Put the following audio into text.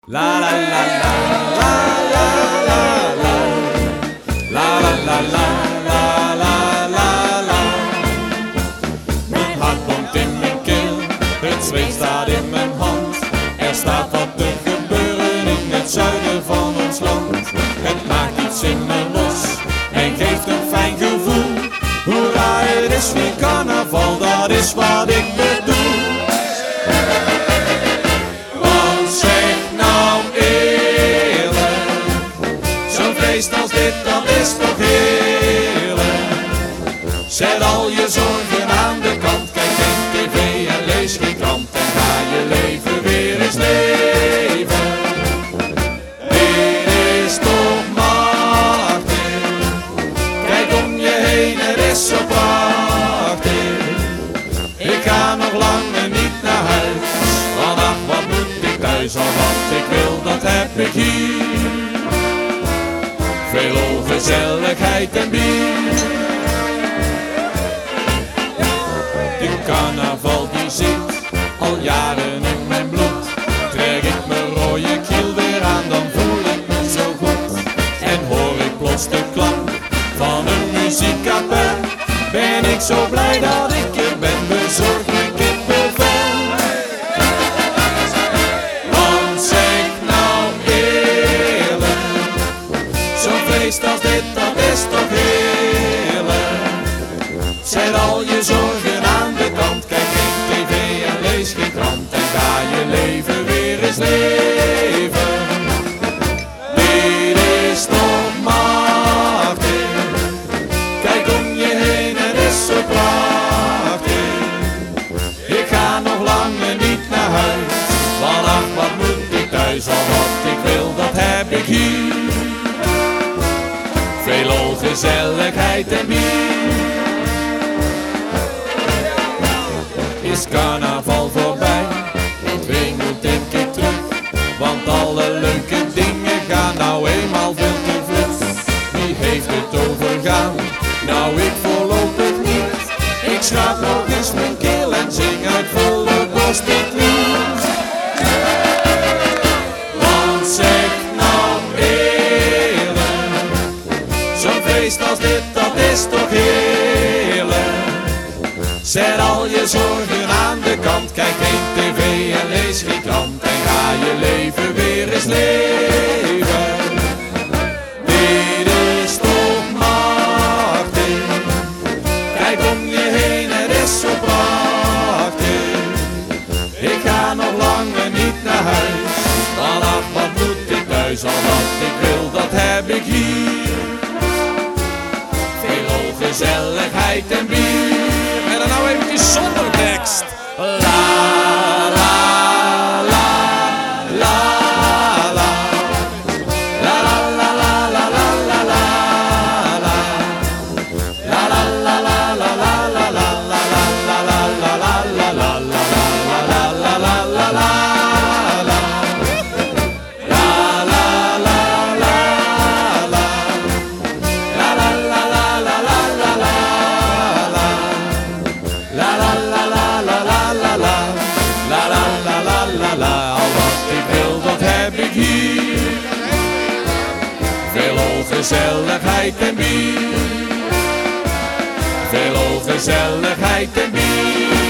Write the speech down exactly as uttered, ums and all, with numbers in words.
La la la la la la la la la la la la la la la. Mijn hart bonkt in mijn keel, het zweet staat in mijn hand. Er staat wat te gebeuren in het zuiden van ons land. Het maakt iets in me los en geeft een fijn gevoel. Hoera, het is weer carnaval, dat is wat ik bedoel. Als dit, dat is toch heerlijk. Zet al je zorgen aan de kant. Kijk geen tv en lees geen krant. En ga je leven weer eens leven. Dit is toch machtig. Kijk om je heen, het is zo prachtig. Ik ga nog langer niet naar huis. Want ach, wat moet ik thuis al wat ik wil, dat heb ik hier. Veel gezelligheid en bier. De carnaval die zit al jaren in mijn bloed. Trek ik mijn rode kiel weer aan, dan voel ik me zo goed. En hoor ik plots de klank van een muziekkapel. Ben ik zo blij dat ik er ben, bezorgd mijn kippenvel. Want zeg nou eerlijk, zo'n feest als dit, dat is toch heerlijk. Zet al je zorgen aan de kant. Kijk geen tv en lees geen krant. En ga je leven weer eens leven. Dit is toch machtig. Kijk om je heen, het is zo prachtig. Ik ga nog langer niet naar huis. Want ach, wat moet ik thuis, al wat ik wil, dat heb ik hier. Veelal gezelligheid en bier. Is carnaval voorbij, het wemelt een keer terug. Want alle leuke dingen gaan nou eenmaal veel te vlug. Wie heeft het overgaan? Nou, ik voorlopig niet. Ik schraap nog eens mijn keel en zing uit volle borst dit lied. Want zeg nou eerlijk, zo'n feest als dit, dat is toch heerlijk. Zet al je zorgen aan de kant. Kijk geen tv en lees geen krant. En ga je leven weer eens leven. Dit is toch machtig. Kijk om je heen, het is zo prachtig. Ik ga nog langer niet naar huis. Want ach, wat moet ik thuis, al wat ik wil, dat heb ik hier. Veel gezelligheid en bier. En dan nou eventjes zonder tekst. La la la la la. La la la la la la la la. La la la la la la la la la la la la la la la la la la la. Gezelligheid en bier. Veel gezelligheid en bier.